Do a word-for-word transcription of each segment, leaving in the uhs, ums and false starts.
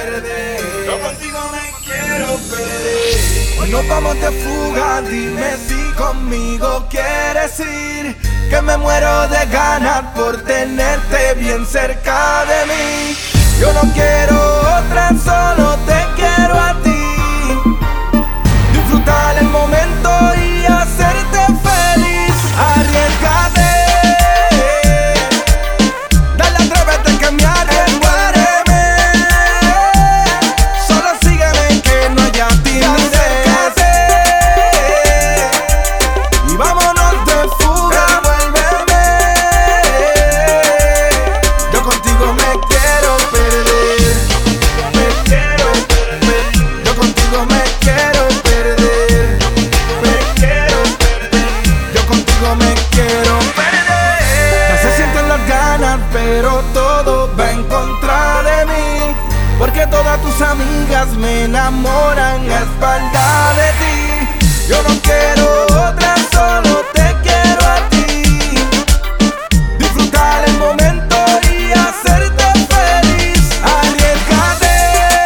perder. Yo contigo me quiero perder. Hoy nos vamos de fuga, dime si conmigo quieres ir, que me muero de ganas por tenerte bien cerca de mí. Yo no quiero otra, solo te quiero a ti. Disfrutar el momento y hacerte feliz. Arriesgate, dale, atrévete que me arriesgaré. Solo sígueme que no haya timidez. Y vámonos de fuga, vuélveme. Yo contigo me quiero perder. Me quiero perder. Yo contigo me quiero perder. Me quiero perder. Yo contigo me quiero perder. Ya se sienten las ganas, pero todo va en contra de mí, porque todas tus amigas me enamoran a espalda de ti. Yo no quiero otra, solo te quiero a ti. Disfrutar el momento y hacerte feliz. Arriesgate,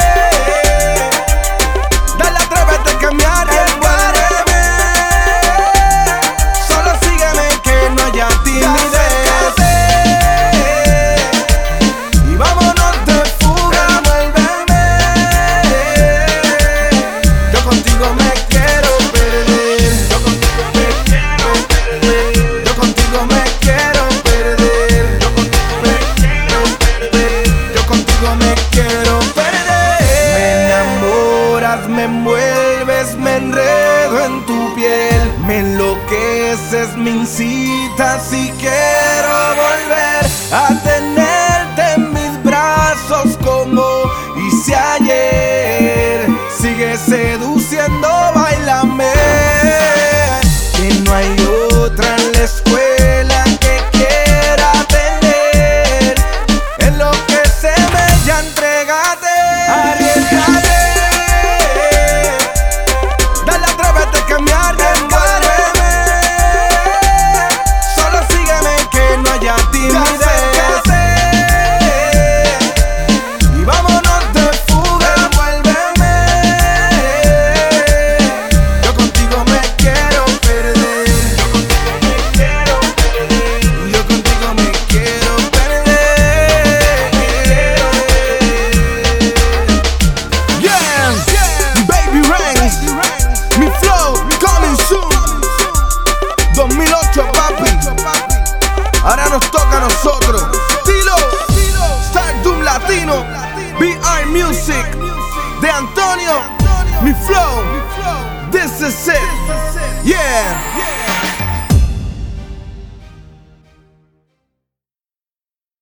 dale, atrévete que me arriesgaré. Solo sígueme que no haya timidez. Y vámonos de fuga, vuélveme. Yo contigo me quiero perder. Yo contigo me quiero perder. Yo contigo me quiero perder. Yo contigo me quiero perder. Yo contigo me quiero perder. Me enamoras, me envuelves, me enredo en tu piel. Me enloqueces, me incitas y quiero volver a tenerte en mis brazos como hice ayer. Sigue seduciendo, bailame, que no hay otra en la escuela que quiera tener. Enloquéceme, ya entrégate. Arriesgate, dale, atrévete que me arriesgaré. Solo sígueme que no haya timidez. Y vámonos de fuga, vuélveme. Yo contigo me quiero perder. Yo contigo me quiero perder. Yeah, Baby Ranks, mi flow coming soon. dos mil ocho, papi. Ahora nos toca a nosotros. Tilo, Stardom Latino, B I Music, de Antonio, mi flow. This is it. Yeah.